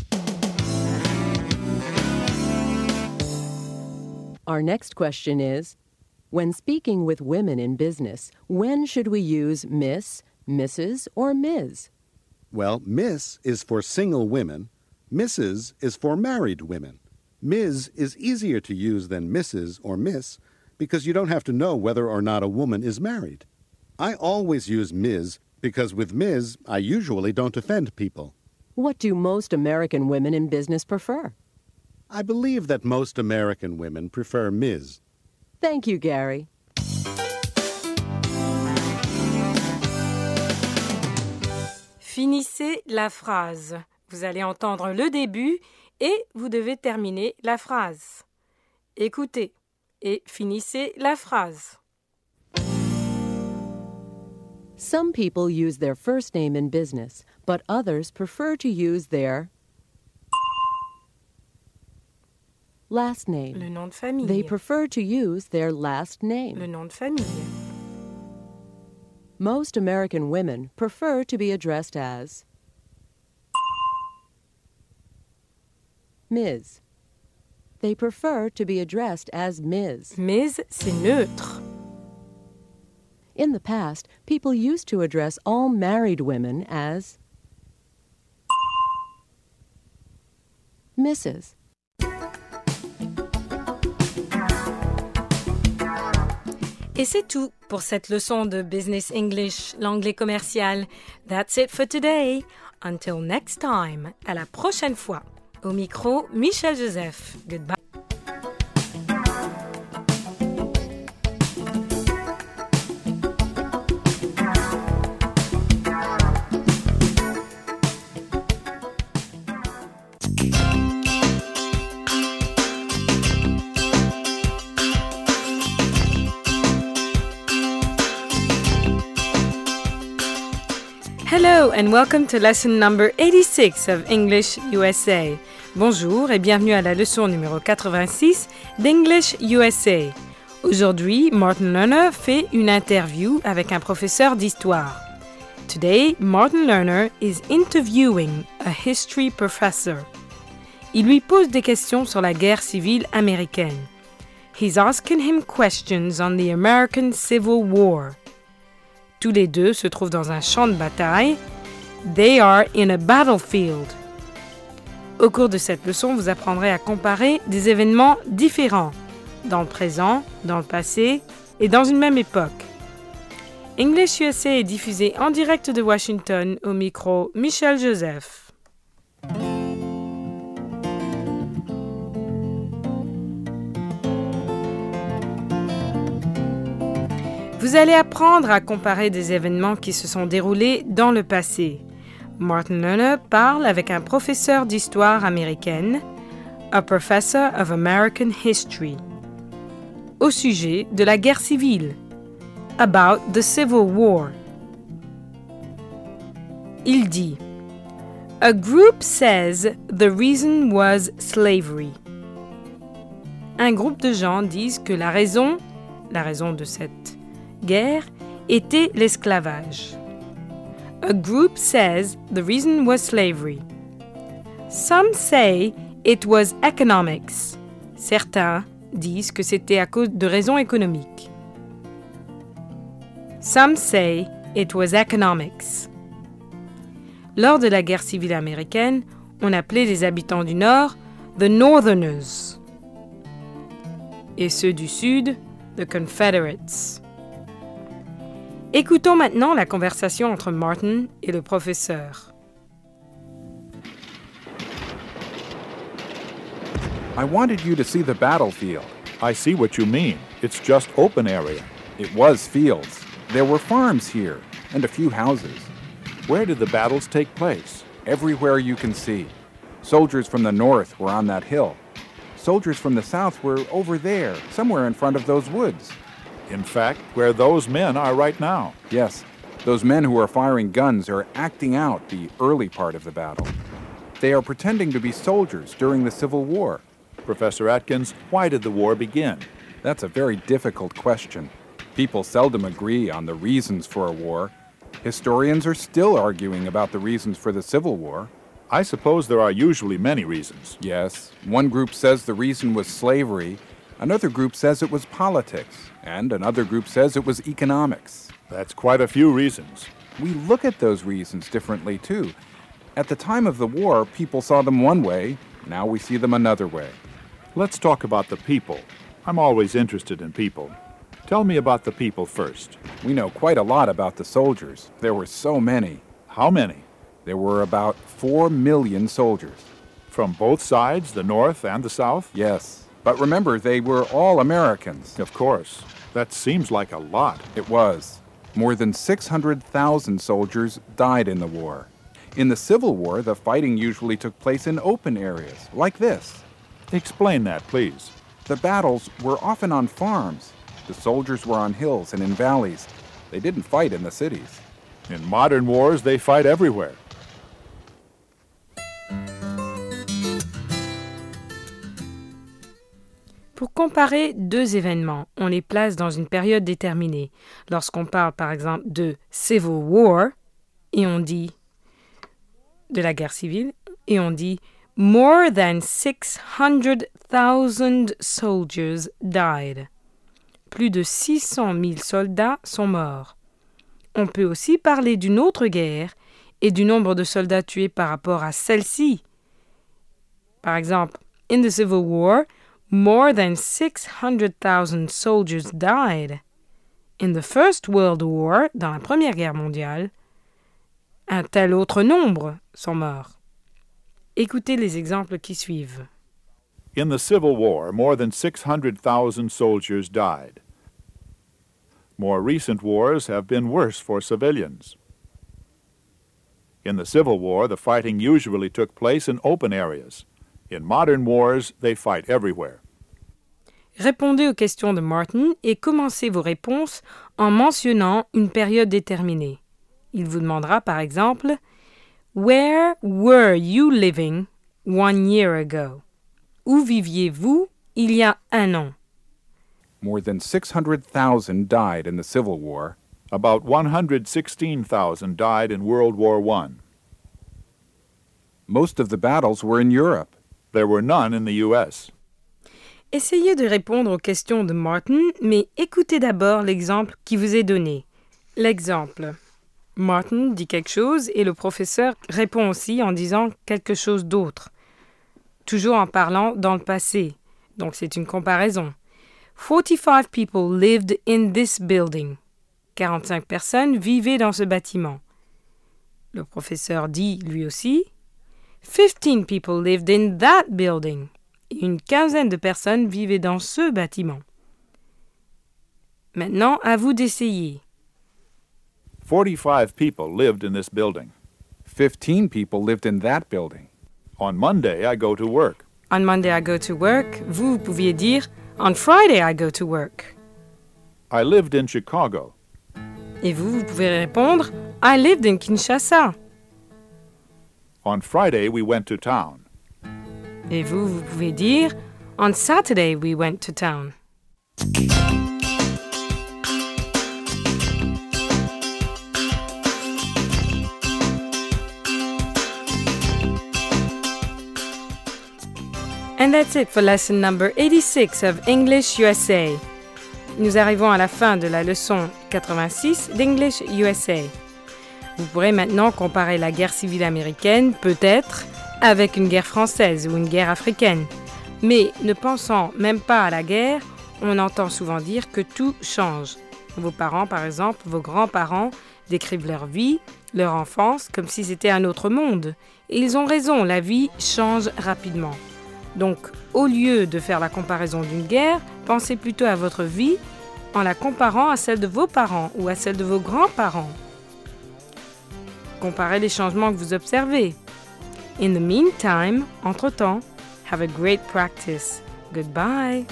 Our next question is, when speaking with women in business, when should we use Miss, Mrs., or Ms? Well, Miss is for single women. Mrs. is for married women. Ms. is easier to use than Mrs. or Miss because you don't have to know whether or not a woman is married. I always use Ms. because with Ms. I usually don't offend people. What do most American women in business prefer? I believe that most American women prefer Ms. Thank you, Gary. Finissez la phrase. Vous allez entendre le début et vous devez terminer la phrase. Écoutez et finissez la phrase. Some people use their first name in business, but others prefer to use their last name. Le nom de famille. They prefer to use their last name. Le nom de famille. Most American women prefer to be addressed as Ms. They prefer to be addressed as Ms. Ms, c'est neutre. In the past, people used to address all married women as Mrs. Et c'est tout pour cette leçon de Business English, l'anglais commercial. That's it for today. Until next time. À la prochaine fois. Au micro, Michel Joseph. Goodbye. Hello and welcome to lesson number 86 of English USA. Bonjour et bienvenue à la leçon numéro 86 d'English USA. Aujourd'hui, Martin Lerner fait une interview avec un professeur d'histoire. Today, Martin Lerner is interviewing a history professor. Il lui pose des questions sur la guerre civile américaine. He's asking him questions on the American Civil War. Tous les deux se trouvent dans un champ de bataille. They are in a battlefield. Au cours de cette leçon, vous apprendrez à comparer des événements différents, dans le présent, dans le passé et dans une même époque. English USA est diffusé en direct de Washington au micro Michel Joseph. Vous allez apprendre à comparer des événements qui se sont déroulés dans le passé. Martin Lerner parle avec un professeur d'histoire américaine, a professor of American history, au sujet de la guerre civile, about the Civil War. Il dit, a group says the reason was slavery. Un groupe de gens disent que la raison de cette guerre était l'esclavage. A group says the reason was slavery. Some say it was economics. Certains disent que c'était à cause de raisons économiques. Some say it was economics. Lors de la guerre civile américaine, on appelait les habitants du Nord the Northerners. Et ceux du Sud, the Confederates. Écoutons maintenant la conversation entre Martin et le professeur. I wanted you to see the battlefield. I see what you mean. It's just open area. It was fields. There were farms here, and a few houses. Where did the battles take place? Everywhere you can see. Soldiers from the north were on that hill. Soldiers from the south were over there, somewhere in front of those woods. In fact, where those men are right now. Yes, those men who are firing guns are acting out the early part of the battle. They are pretending to be soldiers during the Civil War. Professor Atkins, why did the war begin? That's a very difficult question. People seldom agree on the reasons for a war. Historians are still arguing about the reasons for the Civil War. I suppose there are usually many reasons. Yes. One group says the reason was slavery, another group says it was politics, and another group says it was economics. That's quite a few reasons. We look at those reasons differently, too. At the time of the war, people saw them one way. Now we see them another way. Let's talk about the people. I'm always interested in people. Tell me about the people first. We know quite a lot about the soldiers. There were so many. How many? There were about 4 million soldiers. From both sides, the North and the South? Yes. But remember, they were all Americans. Of course. That seems like a lot. It was. More than 600,000 soldiers died in the war. In the Civil War, the fighting usually took place in open areas, like this. Explain that, please. The battles were often on farms. The soldiers were on hills and in valleys. They didn't fight in the cities. In modern wars, they fight everywhere. Pour comparer deux événements, on les place dans une période déterminée. Lorsqu'on parle par exemple de Civil War, et on dit de la guerre civile, et on dit more than 600,000 soldiers died. Plus de 600 000 soldats sont morts. On peut aussi parler d'une autre guerre et du nombre de soldats tués par rapport à celle-ci. Par exemple, in the Civil War, more than 600,000 soldiers died. In the First World War, dans la Première Guerre mondiale, un tel autre nombre sont morts. Écoutez les exemples qui suivent. In the Civil War, more than 600,000 soldiers died. More recent wars have been worse for civilians. In the Civil War, the fighting usually took place in open areas. In modern wars, they fight everywhere. Répondez aux questions de Martin et commencez vos réponses en mentionnant une période déterminée. Il vous demandera par exemple « Where were you living 1 year ago » Où viviez-vous il y a un an? More than 600,000 died in the Civil War. About 116,000 died in World War I. Most of the battles were in Europe. There were none in the U.S. Essayez de répondre aux questions de Martin, mais écoutez d'abord l'exemple qui vous est donné. L'exemple. Martin dit quelque chose et le professeur répond aussi en disant quelque chose d'autre. Toujours en parlant dans le passé. Donc c'est une comparaison. 45 people lived in this building. 45 personnes vivaient dans ce bâtiment. Le professeur dit lui aussi 15 people lived in that building. Et une quinzaine de personnes vivaient dans ce bâtiment. Maintenant, à vous d'essayer. 45 people lived in this building. 15 people lived in that building. On Monday, I go to work. On Monday, I go to work. Vous pouviez dire On Friday, I go to work. I lived in Chicago. Et vous pouvez répondre I lived in Kinshasa. On Friday, we went to town. Et vous pouvez dire On Saturday, we went to town. And that's it for lesson number 86 of English USA. Nous arrivons à la fin de la leçon 86 d'English USA. Vous pourrez maintenant comparer la guerre civile américaine, peut-être, avec une guerre française ou une guerre africaine. Mais ne pensant même pas à la guerre, on entend souvent dire que tout change. Vos parents, par exemple, vos grands-parents décrivent leur vie, leur enfance, comme si c'était un autre monde. Et ils ont raison, la vie change rapidement. Donc, au lieu de faire la comparaison d'une guerre, pensez plutôt à votre vie en la comparant à celle de vos parents ou à celle de vos grands-parents. Comparez les changements que vous observez. In the meantime, entre-temps, have a great practice. Goodbye.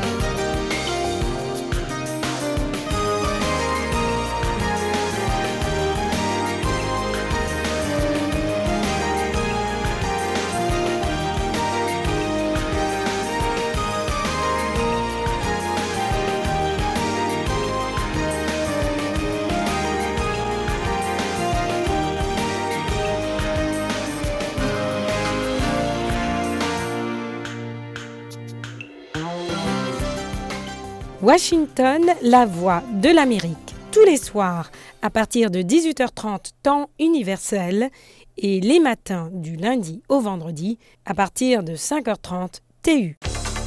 Washington, la voix de l'Amérique, tous les soirs à partir de 18h30 temps universel et les matins du lundi au vendredi à partir de 5h30 TU.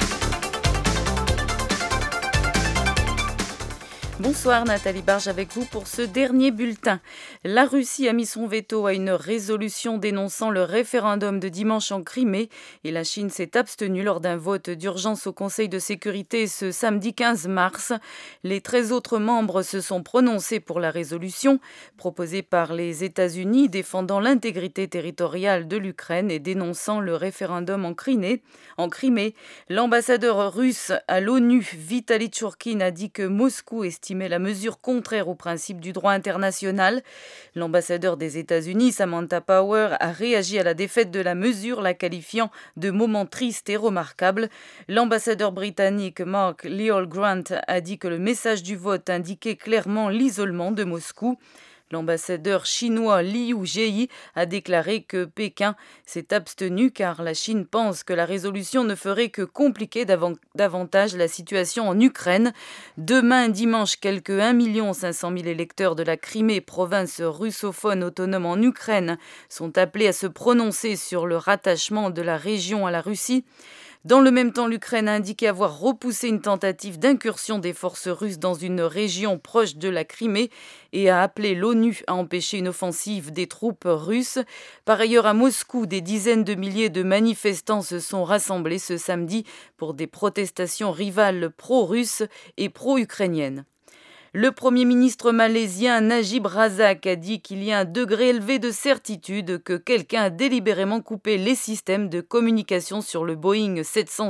Bonsoir, Nathalie Barge avec vous pour ce dernier bulletin. La Russie a mis son veto à une résolution dénonçant le référendum de dimanche en Crimée et la Chine s'est abstenue lors d'un vote d'urgence au Conseil de sécurité ce samedi 15 mars. Les 13 autres membres se sont prononcés pour la résolution proposée par les États-Unis défendant l'intégrité territoriale de l'Ukraine et dénonçant le référendum en Crimée. L'ambassadeur russe à l'ONU, Vitaly Tchourkine, a dit que Moscou estimait la mesure contraire au principe du droit international. L'ambassadeur des États-Unis, Samantha Power, a réagi à la défaite de la mesure, la qualifiant de moment triste et remarquable. L'ambassadeur britannique Mark Leol-Grant a dit que le message du vote indiquait clairement l'isolement de Moscou. L'ambassadeur chinois Liu Jieyi a déclaré que Pékin s'est abstenu car la Chine pense que la résolution ne ferait que compliquer davantage la situation en Ukraine. Demain, dimanche, quelques 1 500 000 électeurs de la Crimée, province russophone autonome en Ukraine, sont appelés à se prononcer sur le rattachement de la région à la Russie. Dans le même temps, l'Ukraine a indiqué avoir repoussé une tentative d'incursion des forces russes dans une région proche de la Crimée et a appelé l'ONU à empêcher une offensive des troupes russes. Par ailleurs, à Moscou, des dizaines de milliers de manifestants se sont rassemblés ce samedi pour des protestations rivales pro-russes et pro-ukrainiennes. Le Premier ministre malaisien Najib Razak a dit qu'il y a un degré élevé de certitude que quelqu'un a délibérément coupé les systèmes de communication sur le Boeing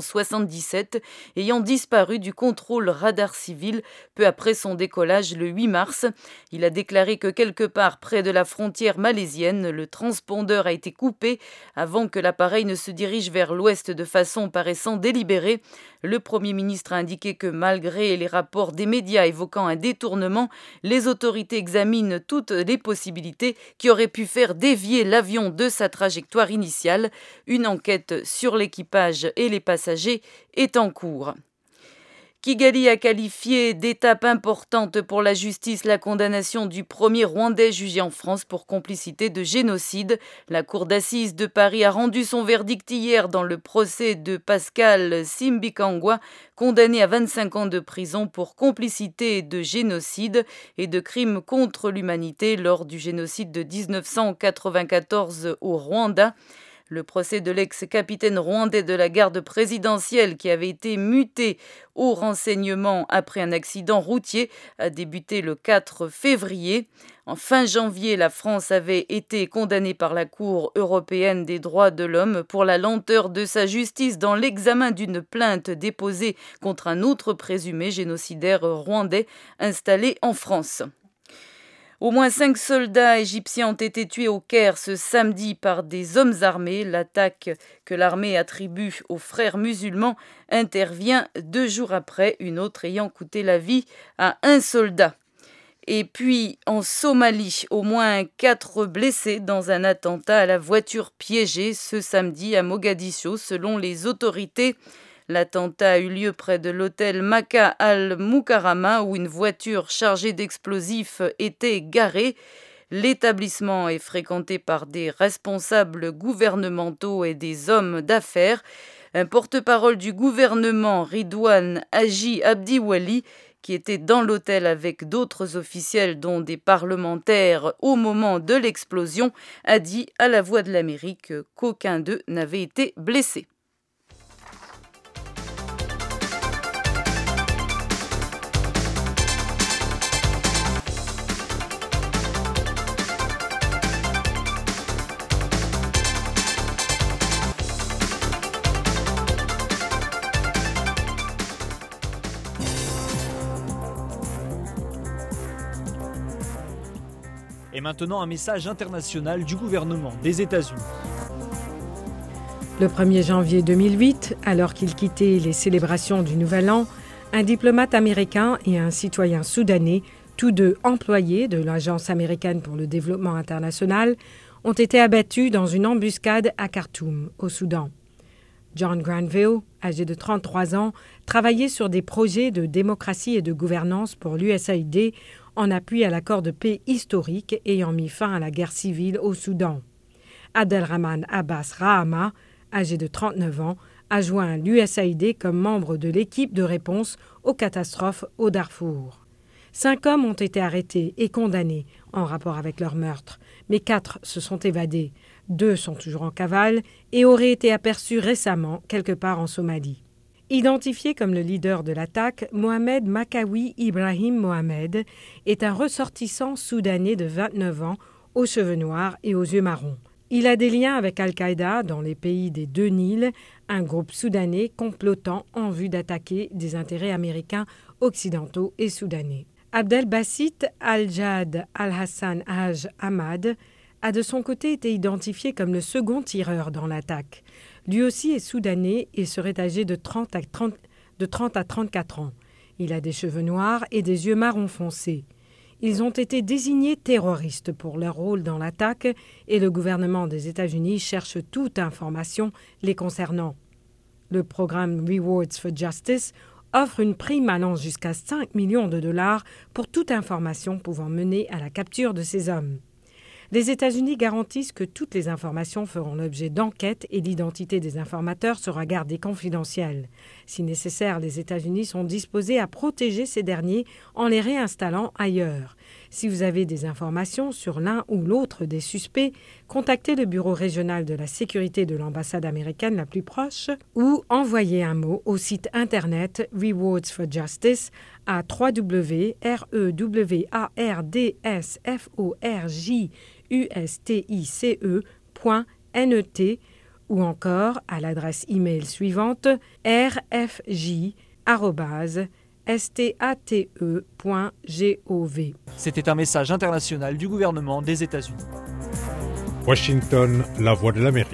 777 ayant disparu du contrôle radar civil peu après son décollage le 8 mars. Il a déclaré que quelque part près de la frontière malaisienne, le transpondeur a été coupé avant que l'appareil ne se dirige vers l'ouest de façon paraissant délibérée. Le Premier ministre a indiqué que malgré les rapports des médias évoquant un détournement, les autorités examinent toutes les possibilités qui auraient pu faire dévier l'avion de sa trajectoire initiale. Une enquête sur l'équipage et les passagers est en cours. Kigali a qualifié d'étape importante pour la justice la condamnation du premier Rwandais jugé en France pour complicité de génocide. La cour d'assises de Paris a rendu son verdict hier dans le procès de Pascal Simbikangwa, condamné à 25 ans de prison pour complicité de génocide et de crimes contre l'humanité lors du génocide de 1994 au Rwanda. Le procès de l'ex-capitaine rwandais de la garde présidentielle qui avait été muté au renseignement après un accident routier a débuté le 4 février. En fin janvier, la France avait été condamnée par la Cour européenne des droits de l'homme pour la lenteur de sa justice dans l'examen d'une plainte déposée contre un autre présumé génocidaire rwandais installé en France. Au moins 5 soldats égyptiens ont été tués au Caire ce samedi par des hommes armés. L'attaque que l'armée attribue aux frères musulmans intervient 2 jours après, une autre ayant coûté la vie à un soldat. Et puis, en Somalie, au moins 4 blessés dans un attentat à la voiture piégée ce samedi à Mogadiscio, selon les autorités. L'attentat a eu lieu près de l'hôtel Maka al-Mukarrama où une voiture chargée d'explosifs était garée. L'établissement est fréquenté par des responsables gouvernementaux et des hommes d'affaires. Un porte-parole du gouvernement, Ridwan Haji Abdiwali, qui était dans l'hôtel avec d'autres officiels, dont des parlementaires, au moment de l'explosion, a dit à La Voix de l'Amérique qu'aucun d'eux n'avait été blessé. Et maintenant, un message international du gouvernement des États-Unis. Le 1er janvier 2008, alors qu'il quittait les célébrations du Nouvel An, un diplomate américain et un citoyen soudanais, tous deux employés de l'Agence américaine pour le développement international, ont été abattus dans une embuscade à Khartoum, au Soudan. John Granville, âgé de 33 ans, travaillait sur des projets de démocratie et de gouvernance pour l'USAID en appui à l'accord de paix historique ayant mis fin à la guerre civile au Soudan. Abdelrahman Abbas Rahama, âgé de 39 ans, a joint l'USAID comme membre de l'équipe de réponse aux catastrophes au Darfour. 5 hommes ont été arrêtés et condamnés en rapport avec leur meurtre, mais 4 se sont évadés. 2 sont toujours en cavale et auraient été aperçus récemment quelque part en Somalie. Identifié comme le leader de l'attaque, Mohamed Makawi Ibrahim Mohamed est un ressortissant soudanais de 29 ans, aux cheveux noirs et aux yeux marrons. Il a des liens avec Al-Qaïda dans les pays des 2 Nils, un groupe soudanais complotant en vue d'attaquer des intérêts américains, occidentaux et soudanais. Abdel Bassit Al-Jad Al-Hassan Haj Ahmad a de son côté été identifié comme le second tireur dans l'attaque. Lui aussi est soudanais et serait âgé de 30 à 34 ans. Il a des cheveux noirs et des yeux marron foncé. Ils ont été désignés terroristes pour leur rôle dans l'attaque et le gouvernement des États-Unis cherche toute information les concernant. Le programme Rewards for Justice offre une prime allant jusqu'à 5 millions de dollars pour toute information pouvant mener à la capture de ces hommes. Les États-Unis garantissent que toutes les informations feront l'objet d'enquêtes et l'identité des informateurs sera gardée confidentielle. Si nécessaire, les États-Unis sont disposés à protéger ces derniers en les réinstallant ailleurs. Si vous avez des informations sur l'un ou l'autre des suspects, contactez le bureau régional de la sécurité de l'ambassade américaine la plus proche ou envoyez un mot au site internet Rewards for Justice à www.rewardforjustice.net ou encore à l'adresse e-mail suivante rfj@state.gov. C'était un message international du gouvernement des États-Unis. Washington, La Voix de l'Amérique.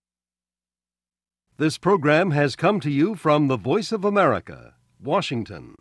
This program has come to you from the Voice of America, Washington.